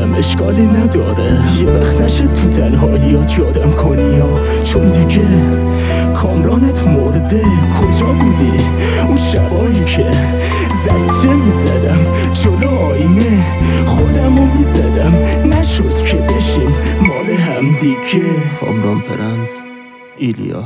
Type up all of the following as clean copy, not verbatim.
باشم اشکالی نداره، یه وقت نشه تو تنهاییات یادم کنی یا چون دیگه کامرانت مرده. کجا بودی اون شبایی که زجه میزدم جلو آینه خودمو میزدم، نشد که بشیم مال هم دیگه. کامران پرنس، ایلیا.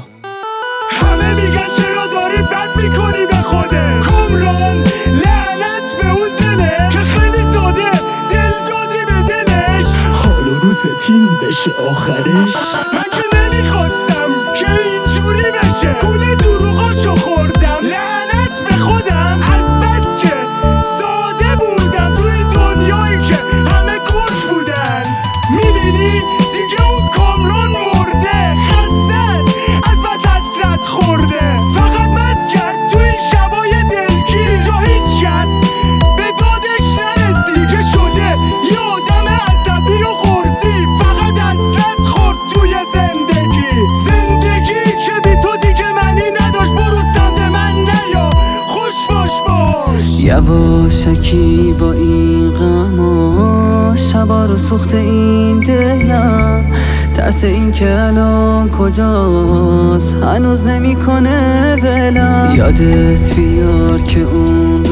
همه میگن چرا داری بد میکنی به خوده، کامران لعنت به اون دله که خیلی ساده دل دادی به دلش. حال و روز تیم بشه آخرش، من که نمیخواستم که اینجوری بشه، گول دروغاشو خوردم لعنت به خودم، از بس که ساده بودم توی دنیایی که همه گوش بودن. میبینی دیگه اون کامران مرده، خستت از بس حسرت خورده، فقط مست کرد تو این شبای دلگیر جا هیچ کس به دادش نرسی که شده یه آدم عصبی و خورسی، فقط حسرت خورد توی زندگی که بی تو دیگه معنی نداشت. برو سمت من نیا، خوش باش یواشکی با این غم شبا رو سوخت این دلم، ترس این که الان کجاست هنوز نمیکنه ولم. یادت بیار که اون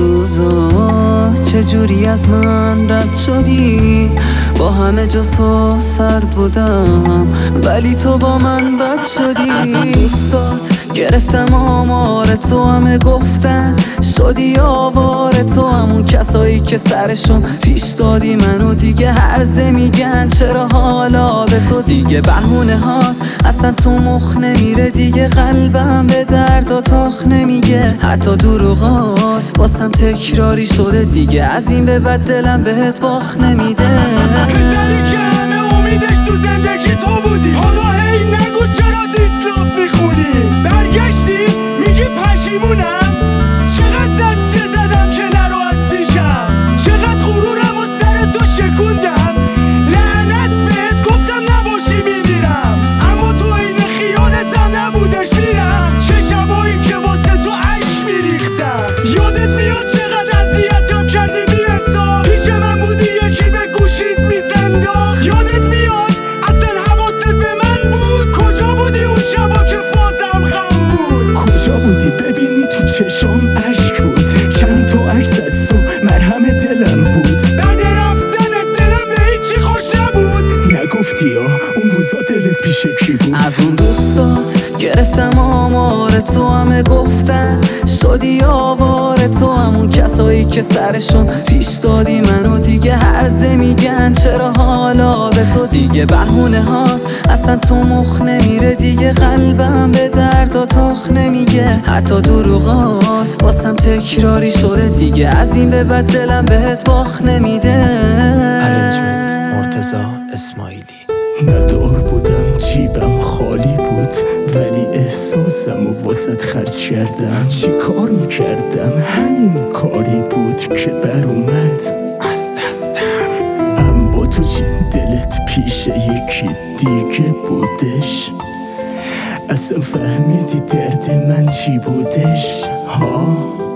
روزا چجوری از من رد شدی، با همه جا سرد بودم ولی تو با من بد شدی. از اون دوستات گرفتم آمار تو، همه گفتن شدی آوار تو، همون کسایی که سرشون پیش دادی منو دیگه هرزه میگن چرا حالا به تو دیگه بهونه ها اصلا تو مخ نمیره، دیگه قلبم به درد و تاخ نمیگه، حتی دروغات واسم تکراری شده دیگه، از این به بعد دلم بهت باخ نمیده. پسری که همه امیدش تو زندگی تو بودی، حالا هی نگو چرا دیسلاف میخونی، برگشتی میگی پشیمونم، چقدر زجه زدم که نرو از پیشم، چقدر غرورم و سر تو شکوندم، لعنت بهت گفتم نباشی میمیرم، اما تو این خیالتم نبودش میرم، چه شبایی که واسه تو عشق میریختم. یادت میاد چقدر اذیتم کردی بی حساب، پیش من بودی یکی به گوشید میزنداخت. یادت میاد اصلا حواست به من بود، کجا بودی اون شبا که فازم خم بود، کجا بودی ببینی تو چشام عشق بود، چند تا عکس از تو مرهم دلم بود، بعد رفتن دلم به هیچی خوش نبود. نگفتی یا اون روزا دلت پیش کی بود؟ از اون دوستات گرفتم آمار تو، همه گفتن شدی آوار تو، همون کسایی که سرشون پیش دادی منو دیگه هرزه میگن چرا حالا به تو دیگه بهونه ها اصلا تو مخ نمیره، دیگه قلبم به درد و تاخ نمیگه، حتی دروغات واسم تکراری شده دیگه، از این به بعد دلم بهت باخ نمیده. ارنجمنت مرتضی اسماعیلی. ندار بودم جیبم خالی بود، ولی احساسم و واسط خرج کردم، چی کار میکردم همین کاری بود که بر اومد از دستم. اما تو چی دلت پیش یکی دیگه بودش، اصلا فهمیدی درد من چی بودش ها؟